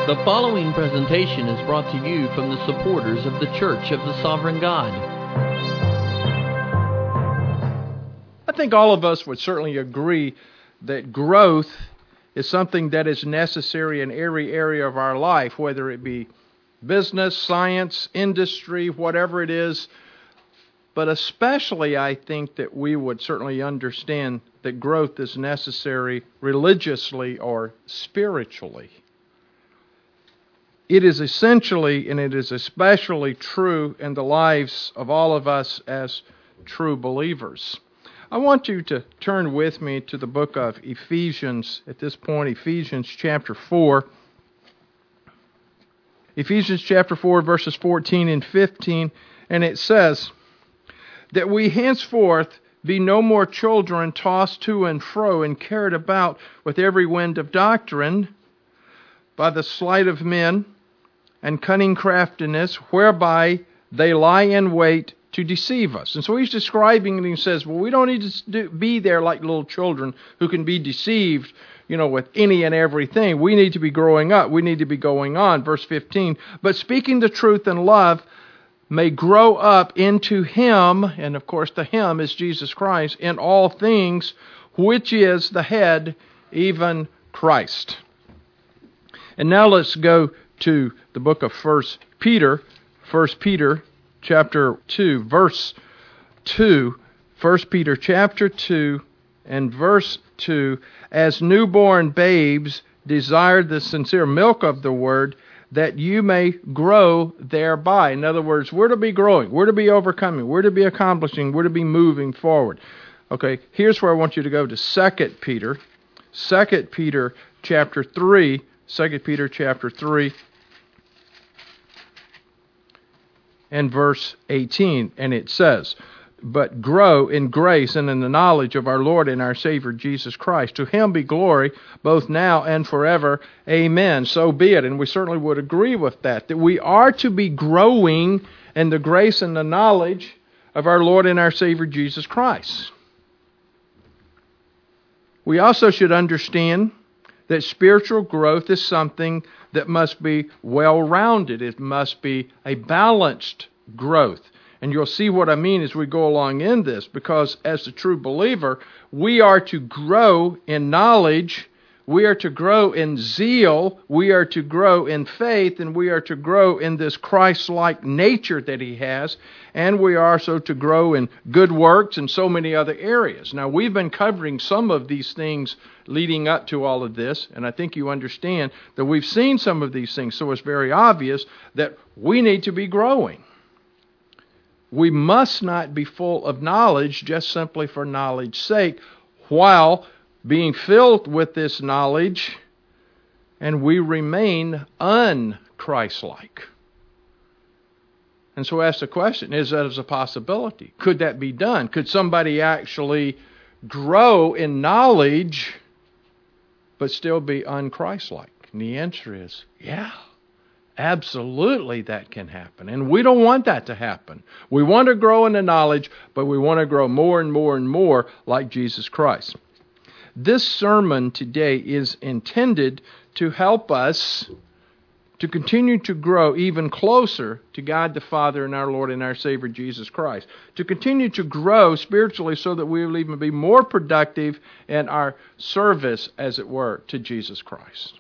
The following presentation is brought to you from the supporters of the Church of the Sovereign God. I think all of us would certainly agree that growth is something that is necessary in every area of our life, whether it be business, science, industry, whatever it is. But especially I think that we would certainly understand that growth is necessary religiously or spiritually. It is essentially and it is especially true in the lives of all of us as true believers. I want you to turn with me to the book of Ephesians at this point, Ephesians chapter 4. Ephesians chapter 4, verses 14 and 15, and it says, that we henceforth be no more children tossed to and fro and carried about with every wind of doctrine by the sleight of men and cunning craftiness, whereby they lie in wait to deceive us. And so he's describing and he says, well, we don't need to be there like little children who can be deceived, with any and everything. We need to be growing up. We need to be going on. Verse 15, but speaking the truth in love may grow up into Him, and of course the Him is Jesus Christ, in all things, which is the head, even Christ. And now let's go to the book of 1 Peter chapter 2, verse 2. 1 Peter chapter 2 and verse 2, as newborn babes desire the sincere milk of the word, that you may grow thereby. In other words, we're to be growing, we're to be overcoming, we're to be accomplishing, we're to be moving forward. Okay, here's where I want you to go to 2 Peter chapter 3, 2 Peter chapter 3 and verse 18, and it says, but grow in grace and in the knowledge of our Lord and our Savior Jesus Christ. To Him be glory, both now and forever. Amen. So be it. And we certainly would agree with that we are to be growing in the grace and the knowledge of our Lord and our Savior Jesus Christ. We also should understand that spiritual growth is something that must be well-rounded. It must be a balanced growth. And you'll see what I mean as we go along in this, because as a true believer, we are to grow in knowledge, we are to grow in zeal, we are to grow in faith, and we are to grow in this Christ-like nature that He has, and we are also to grow in good works and so many other areas. Now, we've been covering some of these things leading up to all of this, and I think you understand that we've seen some of these things, so it's very obvious that we need to be growing. We must not be full of knowledge just simply for knowledge's sake, while being filled with this knowledge, and we remain un-Christ-like. And so ask the question, is that as a possibility? Could that be done? Could somebody actually grow in knowledge but still be un-Christ-like? And the answer is, yeah. Absolutely that can happen. And we don't want that to happen. We want to grow in the knowledge, but we want to grow more and more and more like Jesus Christ. This sermon today is intended to help us to continue to grow even closer to God the Father and our Lord and our Savior Jesus Christ. To continue to grow spiritually so that we will even be more productive in our service, as it were, to Jesus Christ.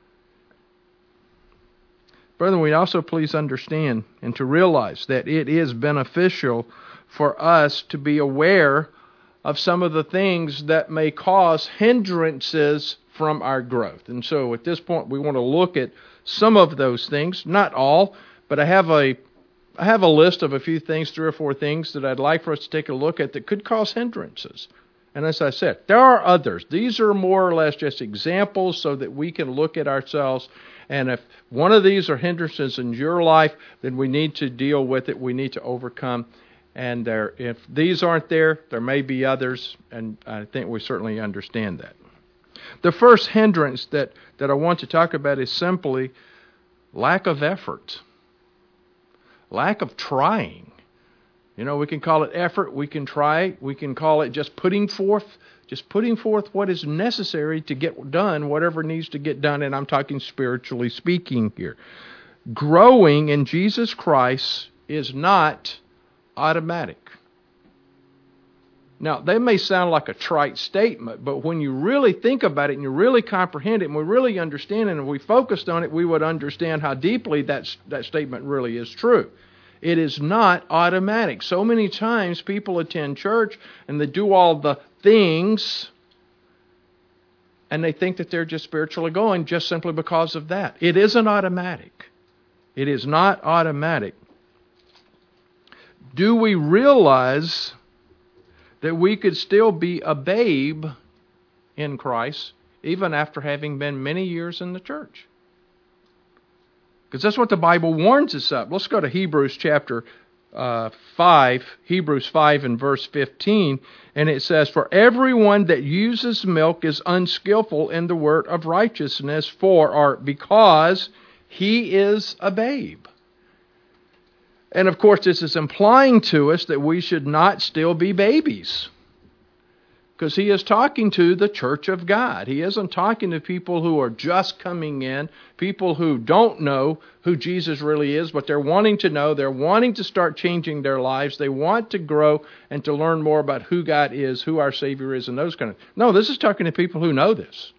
Brethren, we also please understand and to realize that it is beneficial for us to be aware of some of the things that may cause hindrances from our growth. And so at this point, we want to look at some of those things, not all, but I have a list of a few things, 3 or 4 things that I'd like for us to take a look at that could cause hindrances. And as I said, there are others. These are more or less just examples so that we can look at ourselves. And if one of these are hindrances in your life, then we need to deal with it. We need to overcome. And if these aren't there, there may be others. And I think we certainly understand that. The first hindrance that I want to talk about is simply lack of effort. Lack of trying. We can call it effort. We can try. We can call it just putting forth what is necessary to get done, whatever needs to get done. And I'm talking spiritually speaking here. Growing in Jesus Christ is not automatic. Now, they may sound like a trite statement, but when you really think about it and you really comprehend it and we really understand it and we focused on it, we would understand how deeply that statement really is true. It is not automatic. So many times people attend church and they do all the things and they think that they're just spiritually going just simply because of that. It isn't automatic. It is not automatic. Do we realize that we could still be a babe in Christ even after having been many years in the church? Because that's what the Bible warns us of. Let's go to Hebrews chapter 5, Hebrews 5 and verse 15, and it says, "For everyone that uses milk is unskillful in the word of righteousness, because he is a babe." And of course, this is implying to us that we should not still be babies. Because he is talking to the church of God. He isn't talking to people who are just coming in, people who don't know who Jesus really is, but they're wanting to know, they're wanting to start changing their lives, they want to grow and to learn more about who God is, who our Savior is, and those kind of things. No, this is talking to people who know this.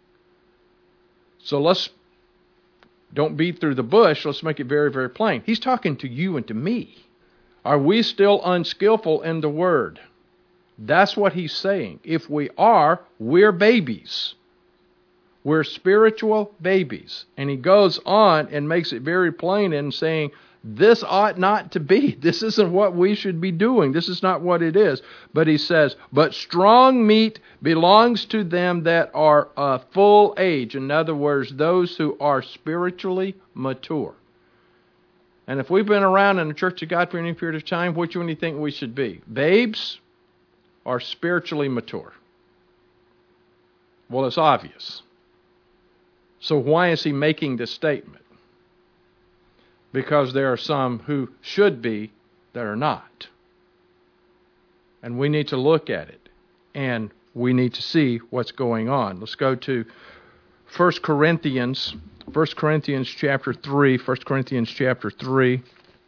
So don't beat through the bush. Let's make it very, very plain. He's talking to you and to me. Are we still unskillful in the Word? That's what he's saying. If we are, we're babies. We're spiritual babies. And he goes on and makes it very plain in saying, this ought not to be. This isn't what we should be doing. This is not what it is. But he says, but strong meat belongs to them that are of full age. In other words, those who are spiritually mature. And if we've been around in the Church of God for any period of time, which one do you think we should be? Babes or spiritually mature? Well, it's obvious. So why is he making this statement? Because there are some who should be that are not. And we need to look at it. And we need to see what's going on. Let's go to 1 Corinthians chapter 3. 1 Corinthians chapter 3.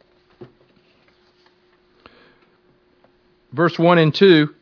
Verse 1 and 2.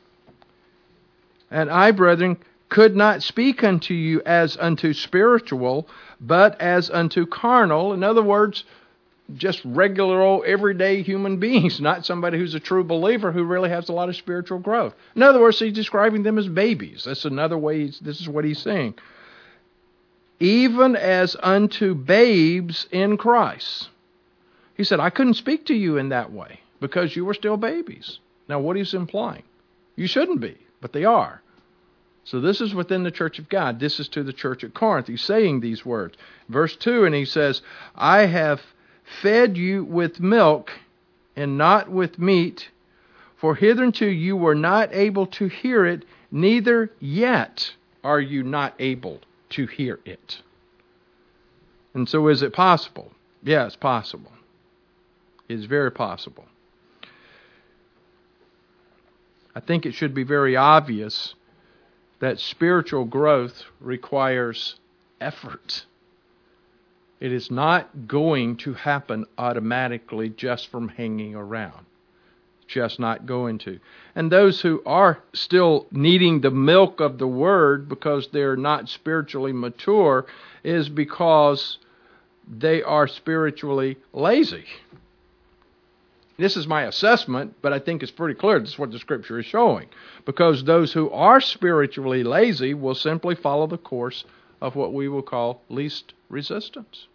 "And I, brethren, could not speak unto you as unto spiritual, but as unto carnal." In other words, just regular old everyday human beings, not somebody who's a true believer who really has a lot of spiritual growth. In other words, he's describing them as babies. That's another way, this is what he's saying. "Even as unto babes in Christ." He said, I couldn't speak to you in that way because you were still babies. Now, what he's implying? You shouldn't be, but they are. So this is within the church of God. This is to the church at Corinth. He's saying these words. Verse 2, and he says, "I have fed you with milk and not with meat, for hitherto you were not able to hear it, neither yet are you not able to hear it." And so is it possible? Yeah, it's possible. It's very possible. I think it should be very obvious that spiritual growth requires effort. It is not going to happen automatically just from hanging around. Just not going to. And those who are still needing the milk of the Word because they're not spiritually mature is because they are spiritually lazy. This is my assessment, but I think it's pretty clear this is what the Scripture is showing. Because those who are spiritually lazy will simply follow the course of what we will call least resistance.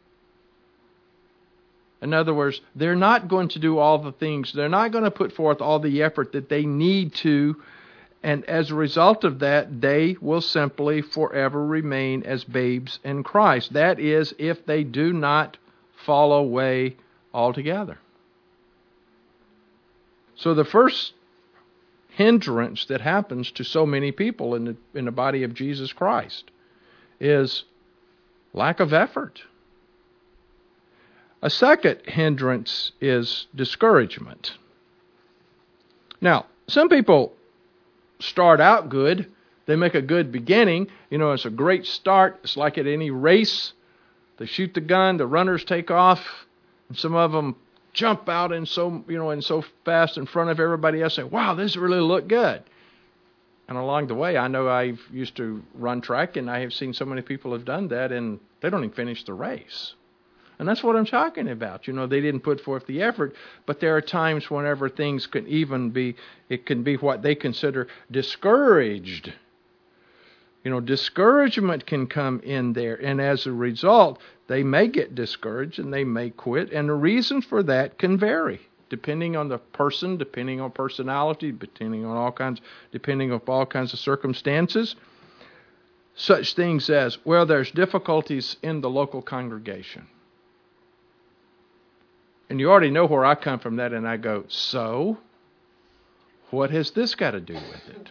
In other words, they're not going to do all the things. They're not going to put forth all the effort that they need to. And as a result of that, they will simply forever remain as babes in Christ. That is, if they do not fall away altogether. So the first hindrance that happens to so many people in the body of Jesus Christ is lack of effort. A second hindrance is discouragement. Now, some people start out good. They make a good beginning. It's a great start. It's like at any race. They shoot the gun, the runners take off, and some of them jump out and so fast in front of everybody else, saying, "Wow, this really looked good." And along the way, I know I used to run track, and I have seen so many people have done that, and they don't even finish the race. And that's what I'm talking about. They didn't put forth the effort, but there are times whenever things can be what they consider discouraged. Discouragement can come in there, and as a result, they may get discouraged and they may quit, and the reason for that can vary, depending on the person, depending on personality, depending on all kinds of circumstances. Such things as, there's difficulties in the local congregation. And you already know where I come from that, and I go, so what has this got to do with it?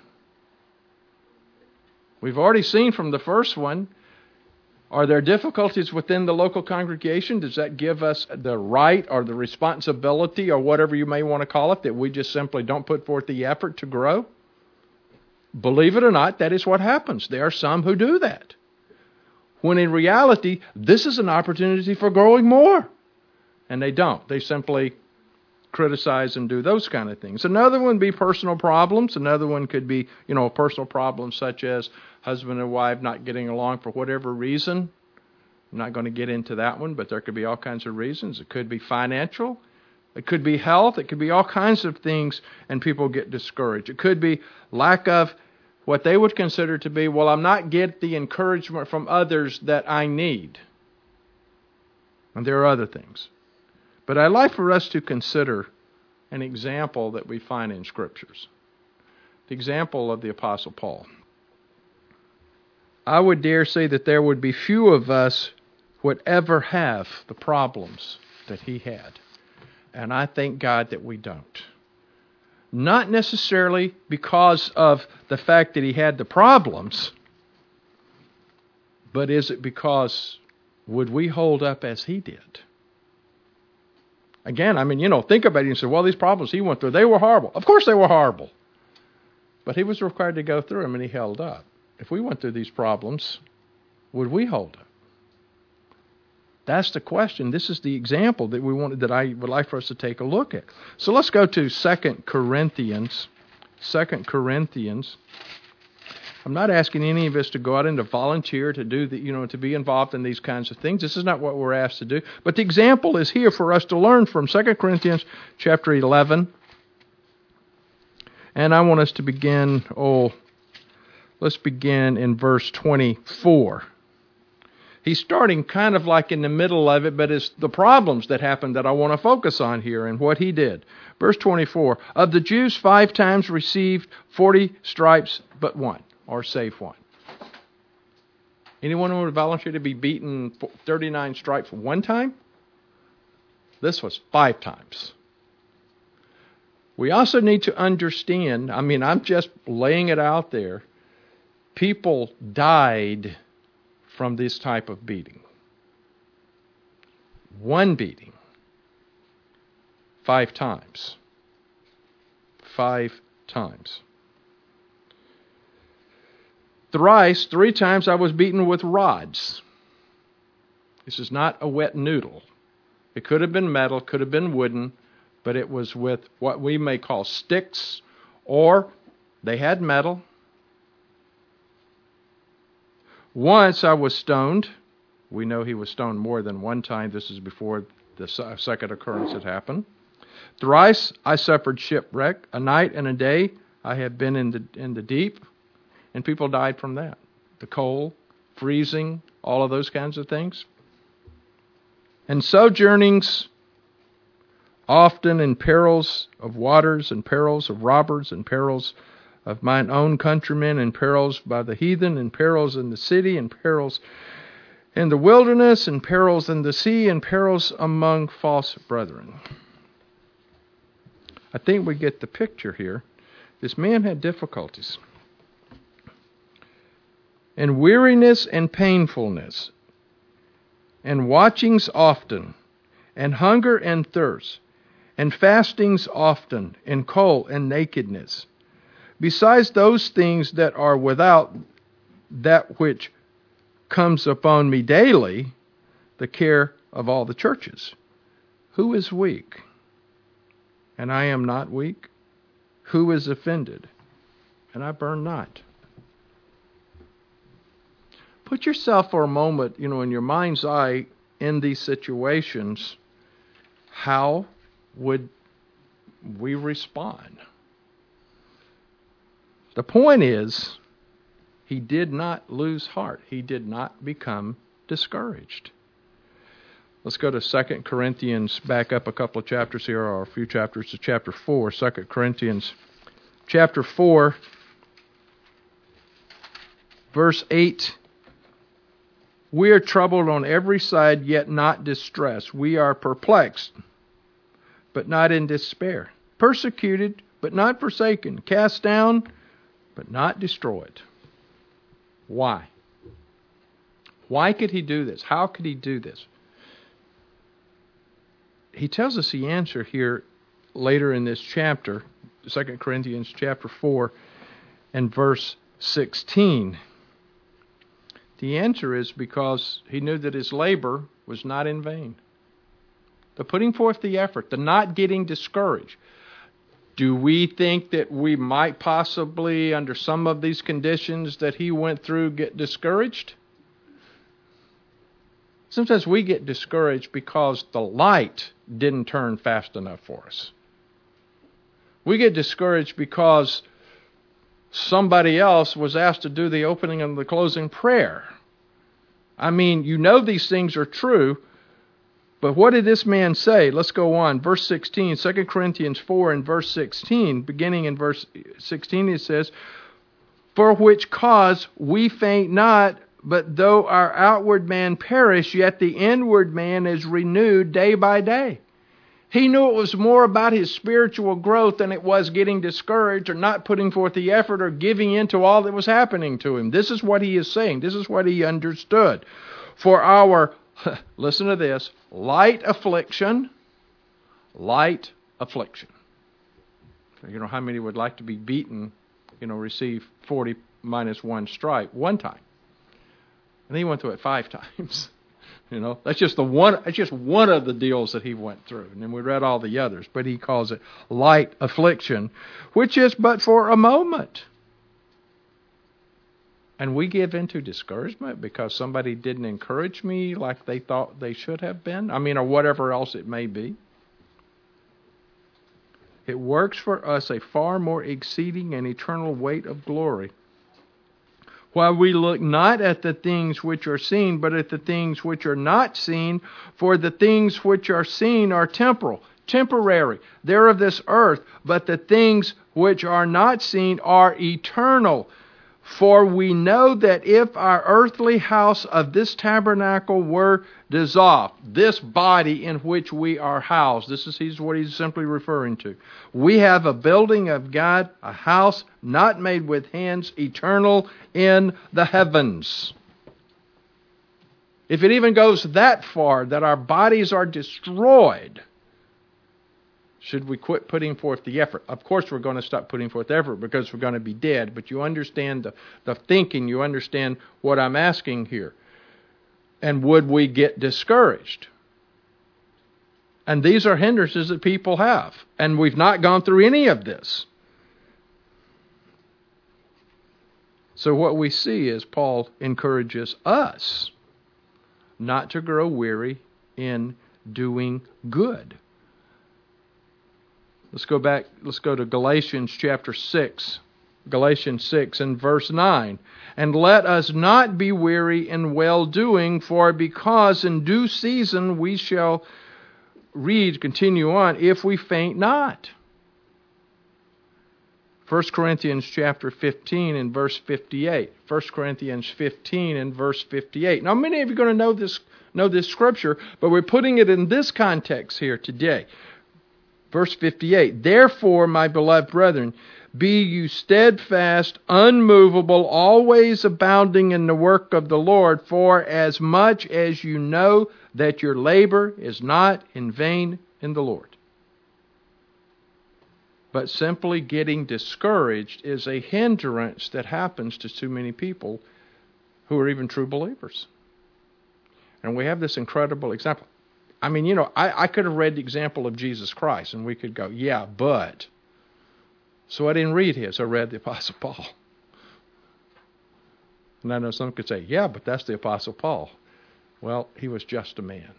We've already seen from the first one, are there difficulties within the local congregation? Does that give us the right or the responsibility or whatever you may want to call it, that we just simply don't put forth the effort to grow? Believe it or not, that is what happens. There are some who do that. When in reality, this is an opportunity for growing more. And they don't. They simply criticize and do those kind of things. Another one would be personal problems. Another one could be, a personal problem such as husband and wife not getting along for whatever reason. I'm not going to get into that one, but there could be all kinds of reasons. It could be financial. It could be health. It could be all kinds of things, and people get discouraged. It could be lack of what they would consider to be, I'm not getting the encouragement from others that I need. And there are other things. But I'd like for us to consider an example that we find in Scriptures. The example of the Apostle Paul. I would dare say that there would be few of us would ever have the problems that he had. And I thank God that we don't. Not necessarily because of the fact that he had the problems, but is it because would we hold up as he did? Again, think about it and say, these problems he went through, they were horrible. Of course they were horrible. But he was required to go through them, and he held up. If we went through these problems, would we hold up? That's the question. This is the example that I would like for us to take a look at. So let's go to 2 Corinthians. 2 Corinthians. I'm not asking any of us to go out and to volunteer to do to be involved in these kinds of things. This is not what we're asked to do. But the example is here for us to learn from 2 Corinthians chapter 11. And I want us to begin, let's begin in verse 24. He's starting kind of like in the middle of it, but it's the problems that happened that I want to focus on here and what he did. Verse 24, of the Jews 5 times received 40 stripes but one. Or save one. Anyone who would volunteer to be beaten 39 stripes one time? This was 5 times. We also need to understand, I'm just laying it out there, people died from this type of beating. One beating. 5 times. 5 times. Thrice, 3 times I was beaten with rods. This is not a wet noodle. It could have been metal, could have been wooden, but it was with what we may call sticks, or they had metal. Once I was stoned. We know he was stoned more than one time. This is before the second occurrence had happened. Thrice I suffered shipwreck. A night and a day I have been in the deep. And people died from that. The cold, freezing, all of those kinds of things. And sojournings often in perils of waters, and perils of robbers, and perils of mine own countrymen, and perils by the heathen, and perils in the city, and perils in the wilderness, and perils in the sea, and perils among false brethren. I think we get the picture here. This man had difficulties. And weariness and painfulness, and watchings often, and hunger and thirst, and fastings often, and cold, and nakedness. Besides those things that are without, that which comes upon me daily, the care of all the churches. Who is weak? And I am not weak. Who is offended? And I burn not. Put yourself for a moment, in your mind's eye in these situations. How would we respond? The point is, he did not lose heart. He did not become discouraged. Let's go to 2 Corinthians, back up a couple of chapters here, or a few chapters to chapter 4. 2 Corinthians chapter 4, verse 8. We are troubled on every side, yet not distressed. We are perplexed, but not in despair. Persecuted, but not forsaken. Cast down, but not destroyed. Why? Why could he do this? How could he do this? He tells us the answer here later in this chapter, 2 Corinthians chapter 4 and verse 16. The answer is because he knew that his labor was not in vain. The putting forth the effort, the not getting discouraged. Do we think that we might possibly, under some of these conditions that he went through, get discouraged? Sometimes we get discouraged because the light didn't turn fast enough for us. We get discouraged because somebody else was asked to do the opening and the closing prayer. I mean, these things are true, but what did this man say? Let's go on. Verse 16, 2 Corinthians 4 and verse 16, beginning in verse 16, it says, For which cause we faint not, but though our outward man perish, yet the inward man is renewed day by day. He knew it was more about his spiritual growth than it was getting discouraged or not putting forth the effort or giving in to all that was happening to him. This is what he is saying. This is what he understood. For our, listen to this, light affliction. How many would like to be beaten, receive 40 minus 1 stripe one time? And he went through it 5 times. That's just one of the deals that he went through. And then we read all the others. But he calls it light affliction, which is but for a moment. And we give into discouragement because somebody didn't encourage me like they thought they should have been. Or whatever else it may be. It works for us a far more exceeding and eternal weight of glory. While we look not at the things which are seen, but at the things which are not seen, for the things which are seen are temporary. They're of this earth, but the things which are not seen are eternal. For we know that if our earthly house of this tabernacle were dissolved, this body in which we are housed, this is what he's simply referring to. We have a building of God, a house not made with hands, eternal in the heavens. If it even goes that far, that our bodies are destroyed, should we quit putting forth the effort? Of course we're going to stop putting forth effort because we're going to be dead. But you understand the thinking. You understand what I'm asking here. And would we get discouraged? And these are hindrances that people have. And we've not gone through any of this. So what we see is Paul encourages us not to grow weary in doing good. Let's go back. Let's go to Galatians chapter 6. Galatians 6 and verse 9. And let us not be weary in well-doing, for because in due season we shall continue on, if we faint not. 1 Corinthians chapter 15 and verse 58. 1 Corinthians 15 and verse 58. Now many of you are going to know this scripture, but we're putting it in this context here today. Verse 58, Therefore, my beloved brethren, be you steadfast, unmovable, always abounding in the work of the Lord, for as much as you know that your labor is not in vain in the Lord. But simply getting discouraged is a hindrance that happens to too many people who are even true believers. And we have this incredible example. I mean, I could have read the example of Jesus Christ, and we could go, yeah, but. So I didn't read his. I read the Apostle Paul. And I know some could say, yeah, but that's the Apostle Paul. Well, he was just a man.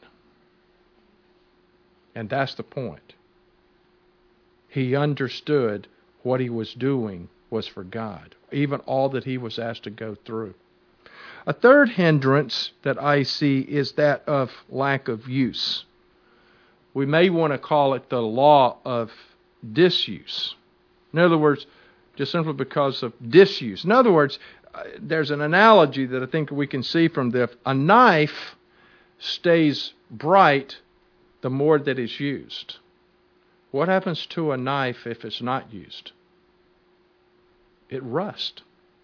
And that's the point. He understood what he was doing was for God, even all that he was asked to go through. A third hindrance that I see is that of lack of use. We may want to call it the law of disuse. In other words, just simply because of disuse. In other words, there's an analogy that I think we can see from this. A knife stays bright the more that it's used. What happens to a knife if it's not used? It rusts.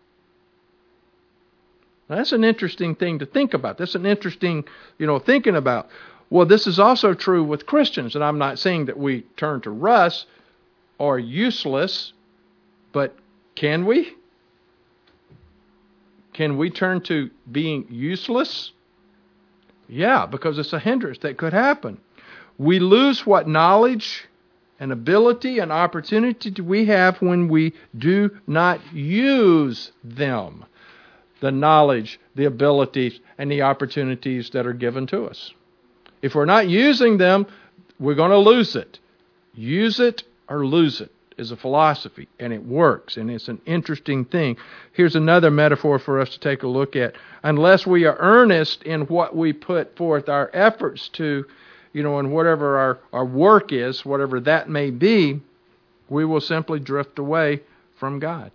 Now, that's an interesting thing to think about. That's an interesting, thinking about. Well, this is also true with Christians, and I'm not saying that we turn to rust or useless, but can we? Can we turn to being useless? Yeah, because it's a hindrance that could happen. We lose what knowledge and ability and opportunity we have when we do not use them. The knowledge, the abilities, and the opportunities that are given to us. If we're not using them, we're going to lose it. Use it or lose it is a philosophy, and it works, and it's an interesting thing. Here's another metaphor for us to take a look at. Unless we are earnest in what we put forth our efforts to, and whatever our work is, whatever that may be, we will simply drift away from God.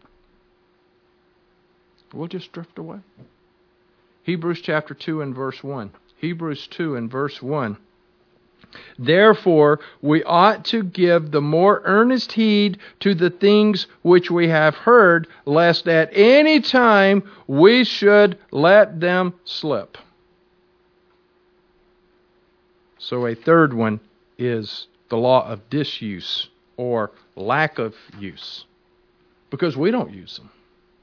We'll just drift away. Hebrews chapter 2 and verse 1. Hebrews 2 and verse 1. Therefore, we ought to give the more earnest heed to the things which we have heard, lest at any time we should let them slip. So a third one is the law of disuse or lack of use, because we don't use them.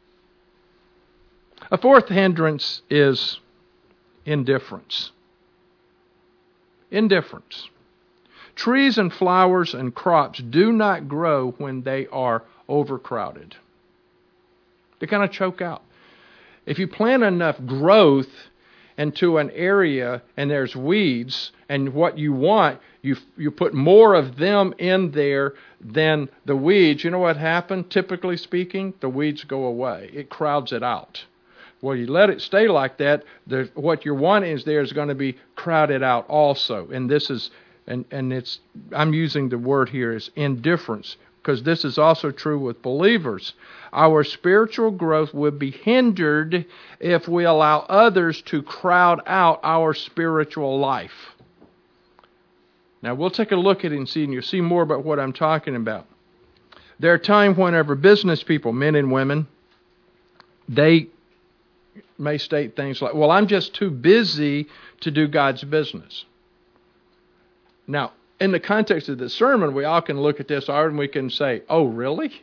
A fourth hindrance is indifference. Indifference. Trees and flowers and crops do not grow when they are overcrowded. They kind of choke out. If you plant enough growth into an area and there's weeds, and what you want, you put more of them in there than the weeds, you know what happened? Typically speaking, the weeds go away. It crowds it out. Well, you let it stay like that, what you're wanting is there is going to be crowded out also. And this is, I'm using the word here as indifference, because this is also true with believers. Our spiritual growth would be hindered if we allow others to crowd out our spiritual life. Now, we'll take a look at it and see, and you'll see more about what I'm talking about. There are times whenever business people, men and women, they may state things like, well, I'm just too busy to do God's business. Now, in the context of this sermon, we all can look at this and we can say, oh, really?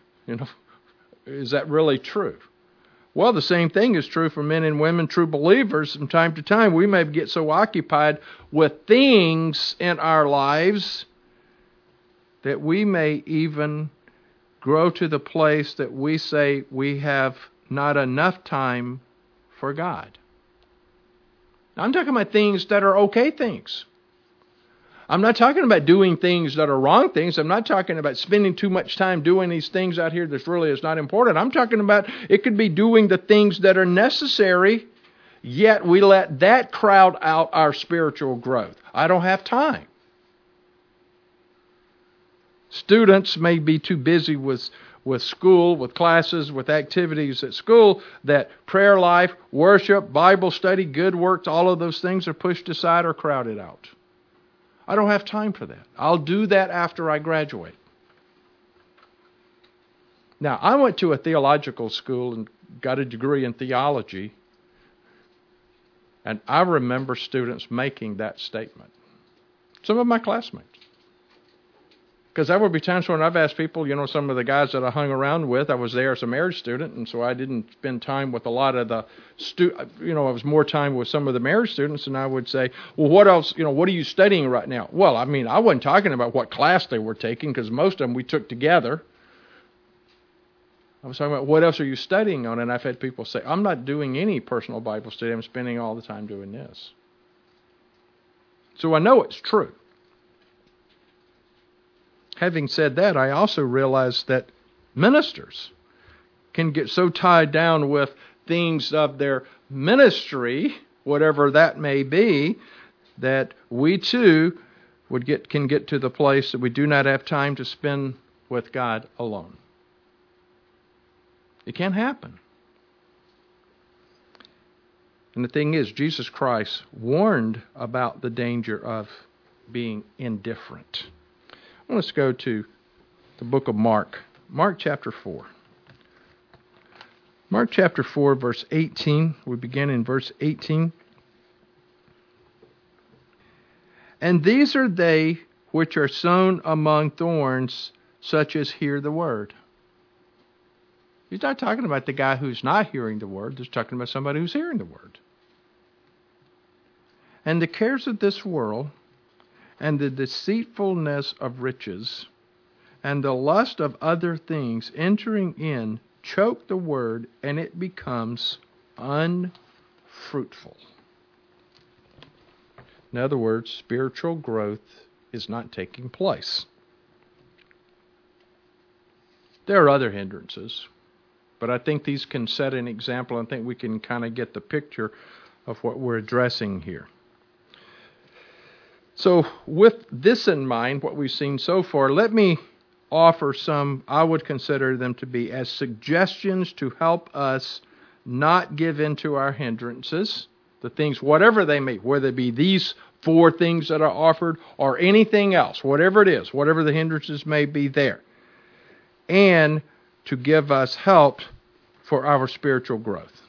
Is that really true? Well, the same thing is true for men and women, true believers. From time to time, we may get so occupied with things in our lives that we may even grow to the place that we say we have not enough time for God. Now, I'm talking about things that are okay things. I'm not talking about doing things that are wrong things. I'm not talking about spending too much time doing these things out here that really is not important. I'm talking about it could be doing the things that are necessary, yet we let that crowd out our spiritual growth. I don't have time. Students may be too busy with school, with classes, with activities at school, that prayer life, worship, Bible study, good works, all of those things are pushed aside or crowded out. I don't have time for that. I'll do that after I graduate. Now, I went to a theological school and got a degree in theology, and I remember students making that statement. Some of my classmates. Because there would be times when I've asked people, some of the guys that I hung around with, I was there as a marriage student, and so I didn't spend time with a lot of the I was more time with some of the marriage students, and I would say, well, what else, what are you studying right now? Well, I wasn't talking about what class they were taking, because most of them we took together. I was talking about what else are you studying on, and I've had people say, I'm not doing any personal Bible study, I'm spending all the time doing this. So I know it's true. Having said that, I also realize that ministers can get so tied down with things of their ministry, whatever that may be, that we too can get to the place that we do not have time to spend with God alone. It can happen. And the thing is, Jesus Christ warned about the danger of being indifferent. Let's go to the book of Mark. Mark chapter 4. Mark chapter 4, verse 18. We begin in verse 18. And these are they which are sown among thorns, such as hear the word. He's not talking about the guy who's not hearing the word. He's talking about somebody who's hearing the word. And the cares of this world, and the deceitfulness of riches, and the lust of other things entering in, choke the word, and it becomes unfruitful. In other words, spiritual growth is not taking place. There are other hindrances, but I think these can set an example. I think we can kind of get the picture of what we're addressing here. So with this in mind, what we've seen so far, let me offer some, I would consider them to be as suggestions to help us not give in to our hindrances, the things, whatever they may, whether it be these 4 things that are offered or anything else, whatever it is, whatever the hindrances may be there, and to give us help for our spiritual growth.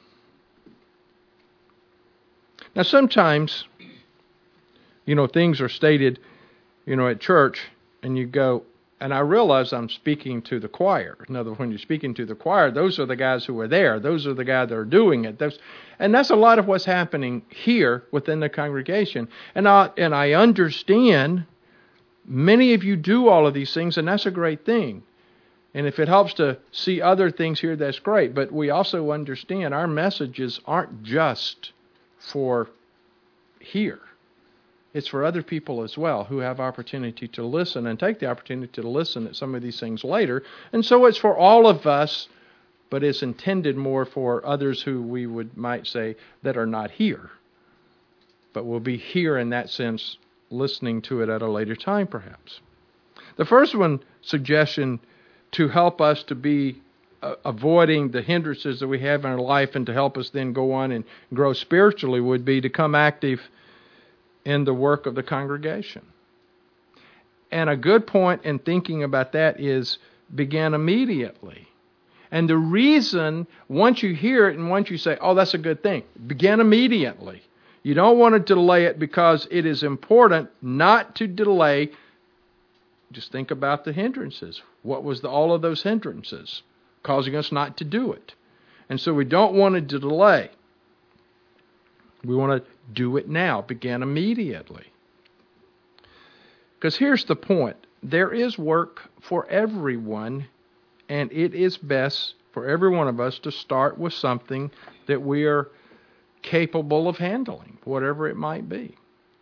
Now sometimes, things are stated, at church, and you go, and I realize I'm speaking to the choir. In other words, when you're speaking to the choir, those are the guys who are there. Those are the guys that are doing it. And that's a lot of what's happening here within the congregation. And I understand many of you do all of these things, and that's a great thing. And if it helps to see other things here, that's great. But we also understand our messages aren't just for here. It's for other people as well who have opportunity to listen and take the opportunity to listen at some of these things later. And so it's for all of us, but it's intended more for others who we might say that are not here, but will be here in that sense, listening to it at a later time perhaps. The first one, suggestion to help us to be avoiding the hindrances that we have in our life and to help us then go on and grow spiritually, would be to come active in the work of the congregation. And a good point in thinking about that is begin immediately. And the reason, once you hear it and once you say, oh, that's a good thing, begin immediately. You don't want to delay it because it is important not to delay. Just think about the hindrances. What was all of those hindrances causing us not to do it? And so we don't want to delay. We want to do it now. Begin immediately. Because here's the point. There is work for everyone, and it is best for every one of us to start with something that we are capable of handling, whatever it might be.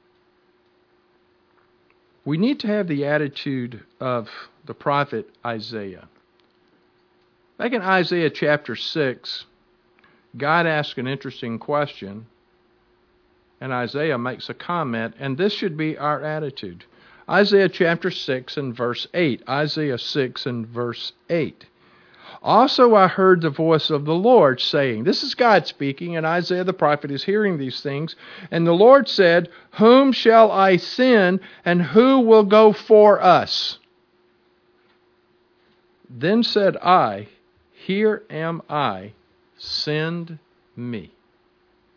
We need to have the attitude of the prophet Isaiah. Back in Isaiah chapter 6, God asked an interesting question, and Isaiah makes a comment, and this should be our attitude. Isaiah chapter 6 and verse 8. Isaiah 6 and verse 8. Also I heard the voice of the Lord saying, this is God speaking, and Isaiah the prophet is hearing these things. And the Lord said, whom shall I send, and who will go for us? Then said I, here am I, send me.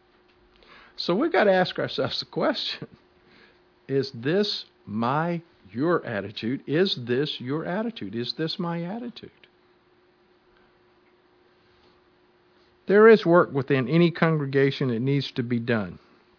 So we've got to ask ourselves the question, is this my your attitude. Is this your attitude? Is this my attitude? There is work within any congregation that needs to be done.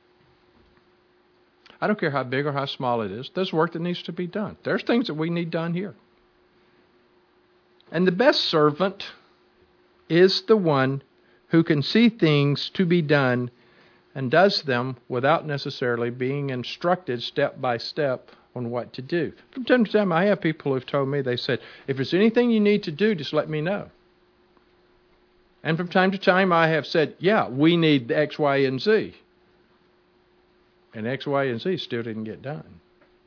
I don't care how big or how small it is. There's work that needs to be done. There's things that we need done here. And the best servant is the one who can see things to be done and does them without necessarily being instructed step by step on what to do. From time to time, I have people who've told me, they said, if there's anything you need to do, just let me know. And from time to time, I have said, yeah, we need X, Y, and Z. And X, Y, and Z still didn't get done.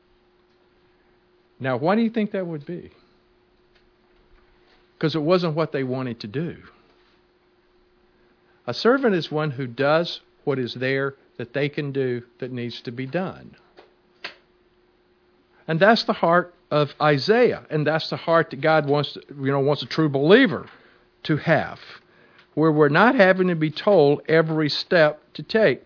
Now, why do you think that would be? Because it wasn't what they wanted to do. A servant is one who does what is there that they can do that needs to be done. And that's the heart of Isaiah. And that's the heart that God wants a true believer to have, where we're not having to be told every step to take.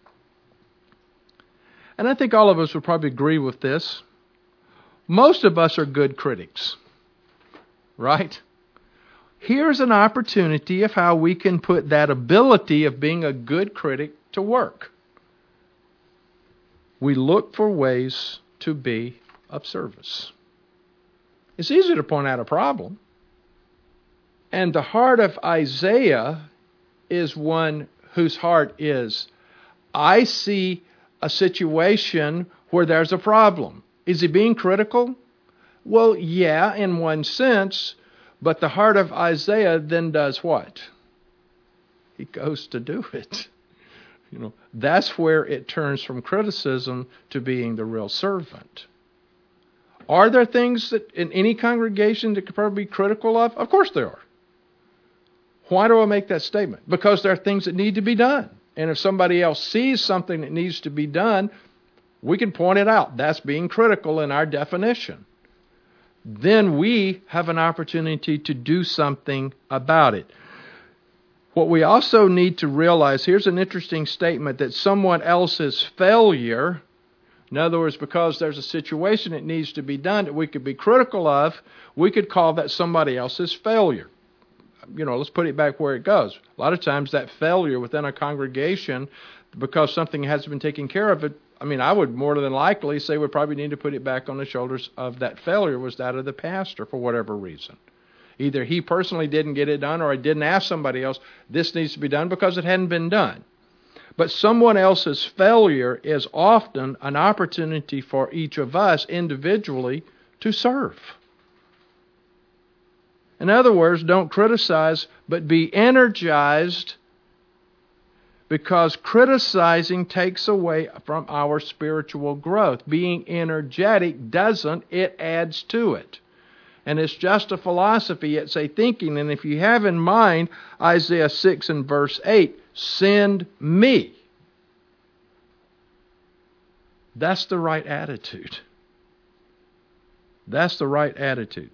And I think all of us would probably agree with this. Most of us are good critics, right? Here's an opportunity of how we can put that ability of being a good critic to work. We look for ways to be of service. It's easy to point out a problem. And the heart of Isaiah is one whose heart is, I see a situation where there's a problem. Is he being critical? Well, yeah, in one sense. But the heart of Isaiah then does what? He goes to do it. That's where it turns from criticism to being the real servant. Are there things that in any congregation that could probably be critical of? Of course there are. Why do I make that statement? Because there are things that need to be done. And if somebody else sees something that needs to be done, we can point it out. That's being critical in our definition. Then we have an opportunity to do something about it. What we also need to realize, here's an interesting statement, that someone else's failure, in other words, because there's a situation that needs to be done that we could be critical of, we could call that somebody else's failure. Let's put it back where it goes. A lot of times that failure within a congregation, because something hasn't been taken care of, I would more than likely say we probably need to put it back on the shoulders of that failure was that of the pastor for whatever reason. Either he personally didn't get it done or he didn't ask somebody else, this needs to be done because it hadn't been done. But someone else's failure is often an opportunity for each of us individually to serve. In other words, don't criticize, but be energized, because criticizing takes away from our spiritual growth. Being energetic doesn't, it adds to it. And it's just a philosophy, it's a thinking. And if you have in mind Isaiah 6 and verse 8, send me. That's the right attitude. That's the right attitude.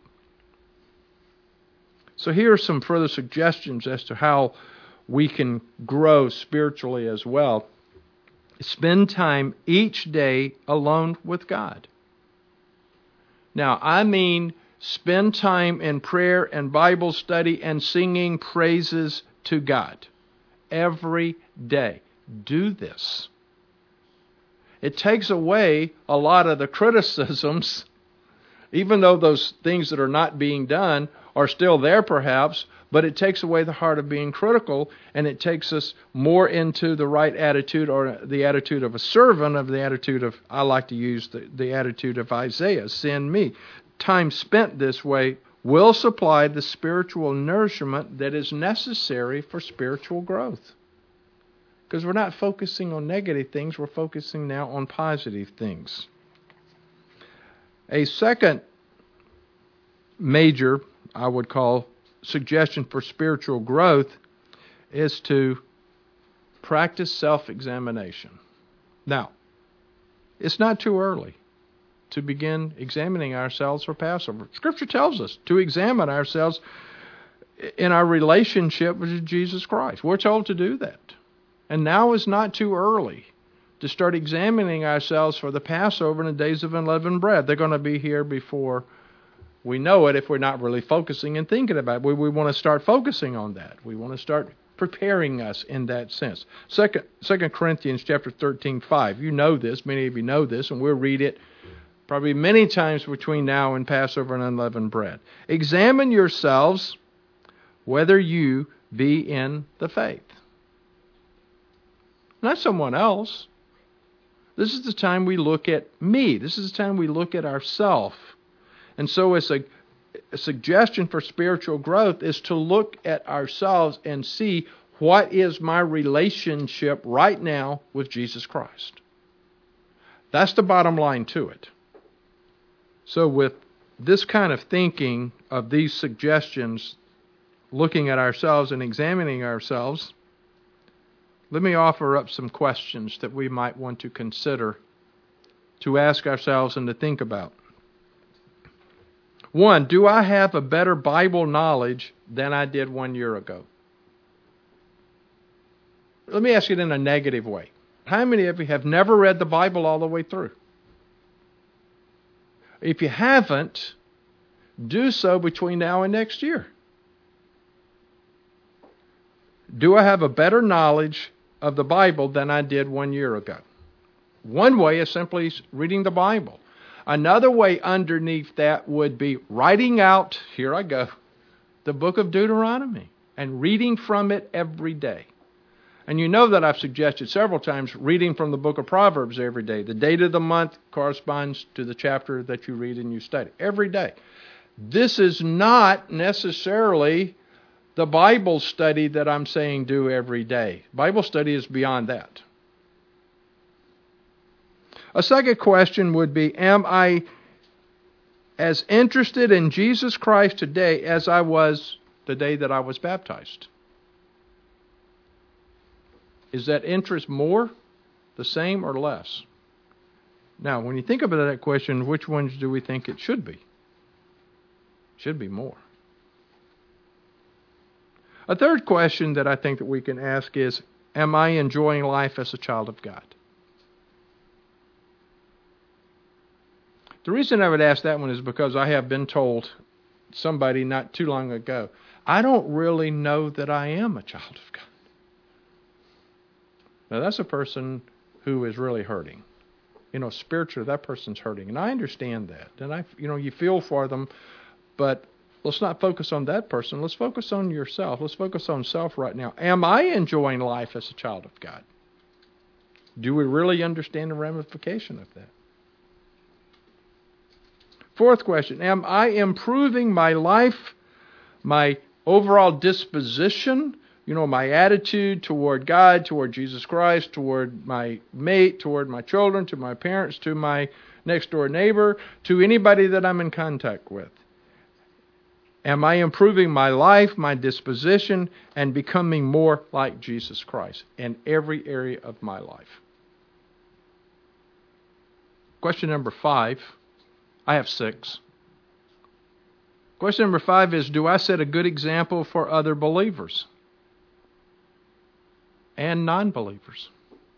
So here are some further suggestions as to how we can grow spiritually as well. Spend time each day alone with God. Now, I mean spend time in prayer and Bible study and singing praises to God every day. Do this. It takes away a lot of the criticisms, even though those things that are not being done are still there perhaps, but it takes away the heart of being critical, and it takes us more into the right attitude, or the attitude of a servant, of the attitude of, I like to use the attitude of Isaiah, send me. Time spent this way will supply the spiritual nourishment that is necessary for spiritual growth. Because we're not focusing on negative things, we're focusing now on positive things. A second major, I would call, suggestion for spiritual growth is to practice self-examination. Now, it's not too early to begin examining ourselves for Passover. Scripture tells us to examine ourselves in our relationship with Jesus Christ. We're told to do that. And now is not too early to start examining ourselves for the Passover and the days of unleavened bread. They're going to be here before we know it if we're not really focusing and thinking about it. We want to start focusing on that. We want to start preparing us in that sense. Second Corinthians chapter 13:5. You know this. Many of you know this, and we'll read it probably many times between now and Passover and unleavened bread. Examine yourselves whether you be in the faith. Not someone else. This is the time we look at me. This is the time we look at ourselves. And so it's a suggestion for spiritual growth is to look at ourselves and see what is my relationship right now with Jesus Christ. That's the bottom line to it. So with this kind of thinking of these suggestions, looking at ourselves and examining ourselves, let me offer up some questions that we might want to consider, to ask ourselves and to think about. 1, do I have a better Bible knowledge than I did 1 year ago? Let me ask it in a negative way. How many of you have never read the Bible all the way through? If you haven't, do so between now and next year. Do I have a better knowledge of the Bible than I did 1 year ago? One way is simply reading the Bible. Another way underneath that would be writing out, here I go, the book of Deuteronomy and reading from it every day. And you know that I've suggested several times reading from the book of Proverbs every day. The date of the month corresponds to the chapter that you read and you study every day. This is not necessarily the Bible study that I'm saying do every day. Bible study is beyond that. A second question would be, am I as interested in Jesus Christ today as I was the day that I was baptized? Is that interest more, the same, or less? Now, when you think about that question, which ones do we think it should be? It should be more. A third question that I think that we can ask is, am I enjoying life as a child of God? The reason I would ask that one is because I have been told, somebody not too long ago, I don't really know that I am a child of God. Now that's a person who is really hurting. Spiritually, that person's hurting. And I understand that. And you feel for them, but let's not focus on that person. Let's focus on yourself. Let's focus on self right now. Am I enjoying life as a child of God? Do we really understand the ramification of that? Fourth question, am I improving my life, my overall disposition, my attitude toward God, toward Jesus Christ, toward my mate, toward my children, to my parents, to my next door neighbor, to anybody that I'm in contact with? Am I improving my life, my disposition, and becoming more like Jesus Christ in every area of my life? Question number 5. I have 6. Question number 5 is, do I set a good example for other believers and non-believers?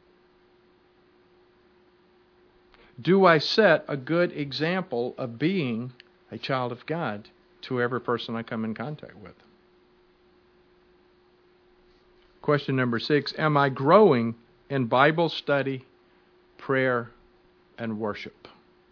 Do I set a good example of being a child of God to every person I come in contact with? Question number 6, am I growing in Bible study, prayer, and worship?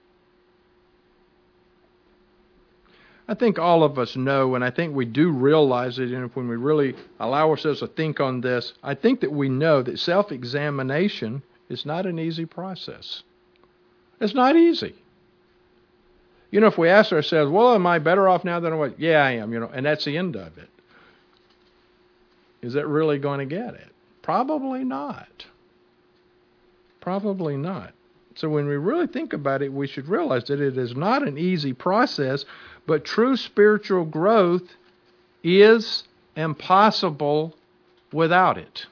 I think all of us know, and I think we do realize it, and when we really allow ourselves to think on this, I think that we know that self-examination is not an easy process. It's not easy. If we ask ourselves, well, am I better off now than I was? Yeah, I am, and that's the end of it. Is that really going to get it? Probably not. Probably not. So when we really think about it, we should realize that it is not an easy process, but true spiritual growth is impossible without it.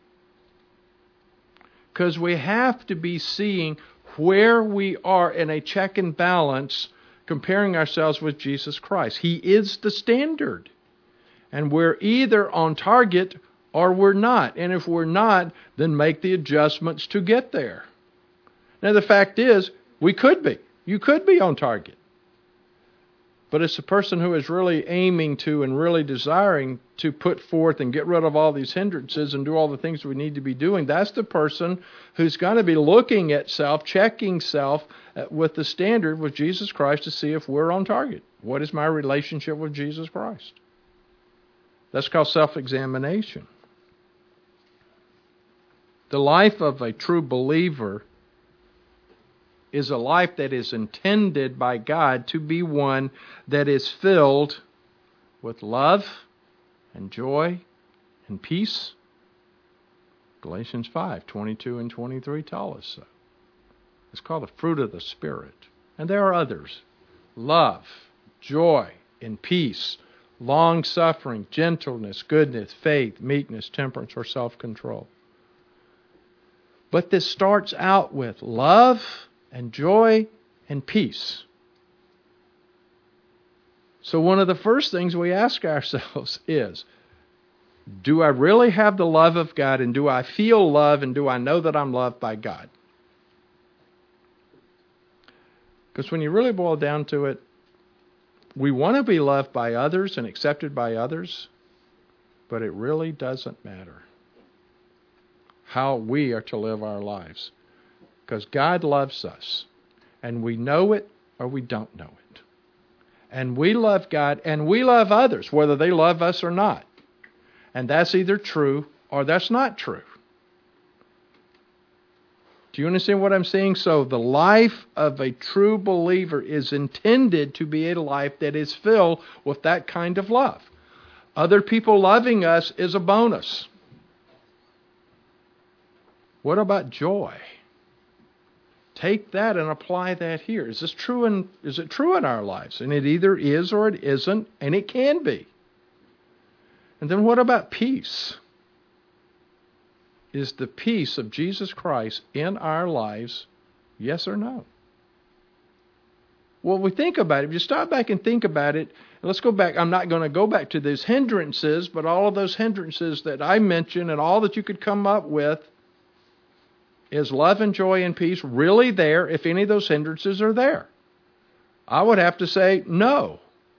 Because we have to be seeing where we are in a check and balance, comparing ourselves with Jesus Christ. He is the standard. And we're either on target or we're not. And if we're not, then make the adjustments to get there. Now, the fact is, we could be. You could be on target. But it's the person who is really aiming to and really desiring to put forth and get rid of all these hindrances and do all the things we need to be doing. That's the person who's going to be looking at self, checking self with the standard with Jesus Christ to see if we're on target. What is my relationship with Jesus Christ? That's called self-examination. The life of a true believer is a life that is intended by God to be one that is filled with love and joy and peace. Galatians 5:22 and 23 tell us so. It's called the fruit of the Spirit. And there are others. Love, joy, and peace, long-suffering, gentleness, goodness, faith, meekness, temperance, or self-control. But this starts out with love and joy and peace. So one of the first things we ask ourselves is, do I really have the love of God, and do I feel love, and do I know that I'm loved by God? Because when you really boil down to it, we want to be loved by others and accepted by others, but it really doesn't matter how we are to live our lives. Because God loves us, and we know it or we don't know it. And we love God, and we love others, whether they love us or not. And that's either true or that's not true. Do you understand what I'm saying? So the life of a true believer is intended to be a life that is filled with that kind of love. Other people loving us is a bonus. What about joy? Take that and apply that here. Is it true in our lives? And it either is or it isn't, and it can be. And then what about peace? Is the peace of Jesus Christ in our lives, yes or no? Well, we think about it. If you stop back and think about it, and let's go back. I'm not going to go back to these hindrances, but all of those hindrances that I mentioned and all that you could come up with, is love and joy and peace really there if any of those hindrances are there? I would have to say no.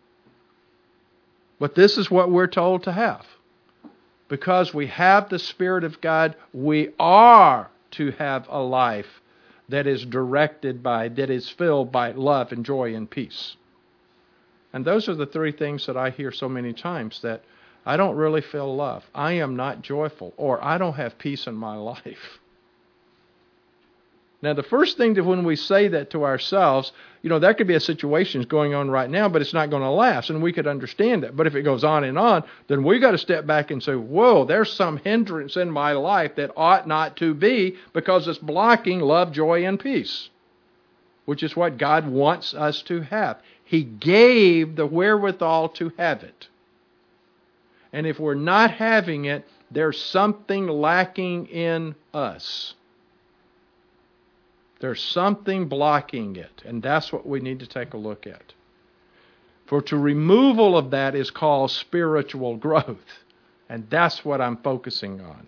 But this is what we're told to have. Because we have the Spirit of God, we are to have a life that is directed by, that is filled by love and joy and peace. And those are the three things that I hear so many times, that I don't really feel love, I am not joyful, or I don't have peace in my life. Now, the first thing that when we say that to ourselves, that could be a situation that's going on right now, but it's not going to last, and we could understand that. But if it goes on, then we got to step back and say, whoa, there's some hindrance in my life that ought not to be, because it's blocking love, joy, and peace, which is what God wants us to have. He gave the wherewithal to have it. And if we're not having it, there's something lacking in us. There's something blocking it, and that's what we need to take a look at. For to removal of that is called spiritual growth, and that's what I'm focusing on.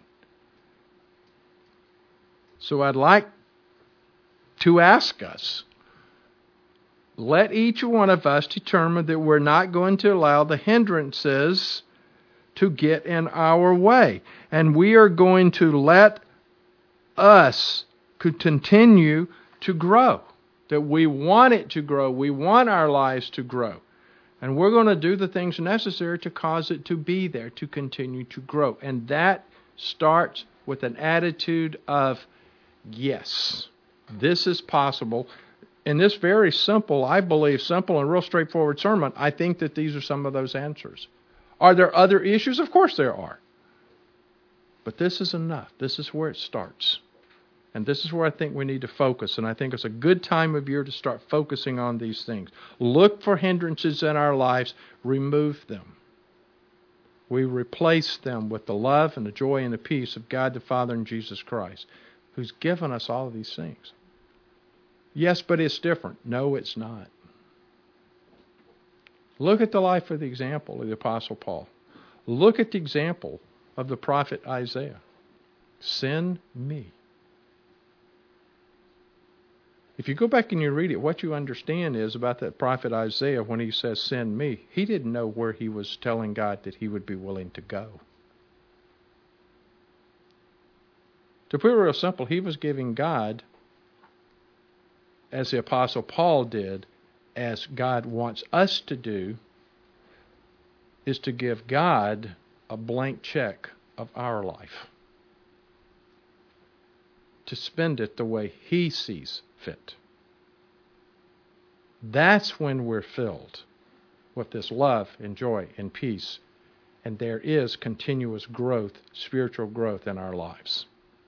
So I'd like to ask us, let each one of us determine that we're not going to allow the hindrances to get in our way, and we are going to let us could continue to grow, that we want it to grow, we want our lives to grow, and we're going to do the things necessary to cause it to be there, to continue to grow. And that starts with an attitude of, yes, this is possible. In this very simple, I believe, simple and real straightforward sermon, I think that these are some of those answers. Are there other issues? Of course there are. But this is enough. This is where it starts. And this is where I think we need to focus. And I think it's a good time of year to start focusing on these things. Look for hindrances in our lives. Remove them. We replace them with the love and the joy and the peace of God the Father and Jesus Christ, who's given us all of these things. Yes, but it's different. No, it's not. Look at the life of the example of the Apostle Paul. Look at the example of the prophet Isaiah. Send me. If you go back and you read it, what you understand is about that prophet Isaiah when he says, send me, he didn't know where he was telling God that he would be willing to go. To put it real simple, he was giving God, as the Apostle Paul did, as God wants us to do, is to give God a blank check of our life. To spend it the way he sees fit. That's when we're filled with this love and joy and peace. And there is continuous growth, spiritual growth in our lives.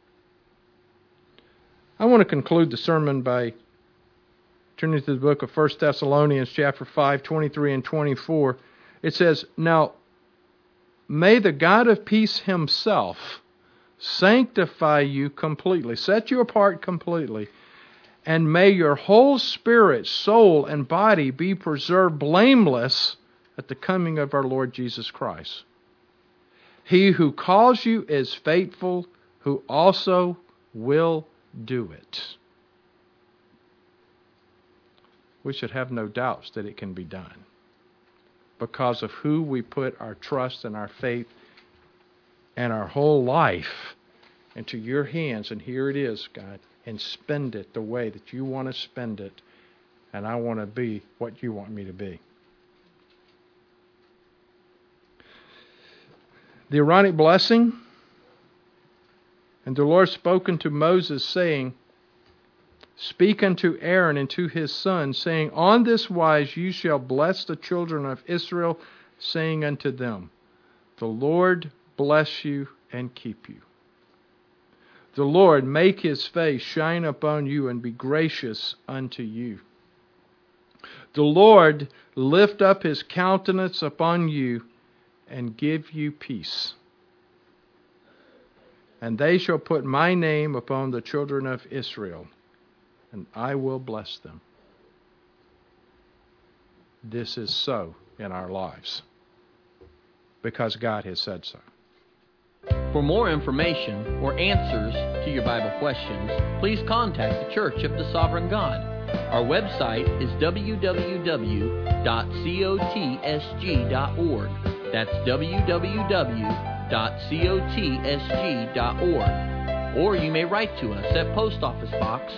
I want to conclude the sermon by turning to the book of 1 Thessalonians chapter 5, 23 and 24. It says, now, may the God of peace himself sanctify you completely, set you apart completely, and may your whole spirit, soul, and body be preserved blameless at the coming of our Lord Jesus Christ. He who calls you is faithful, who also will do it. We should have no doubts that it can be done because of who we put our trust and our faith and our whole life into your hands. And here it is, God, and spend it the way that you want to spend it. And I want to be what you want me to be. The Aaronic blessing. And the Lord spoke unto Moses, saying, speak unto Aaron and to his sons, saying, on this wise you shall bless the children of Israel, saying unto them, the Lord bless you and keep you. The Lord make his face shine upon you and be gracious unto you. The Lord lift up his countenance upon you and give you peace. And they shall put my name upon the children of Israel, and I will bless them. This is so in our lives, because God has said so. For more information or answers to your Bible questions, please contact the Church of the Sovereign God. Our website is www.cotsg.org. That's www.cotsg.org. Or you may write to us at Post Office Box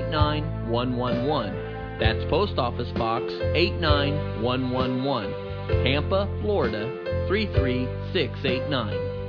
89111. That's Post Office Box 89111, Tampa, Florida 33689.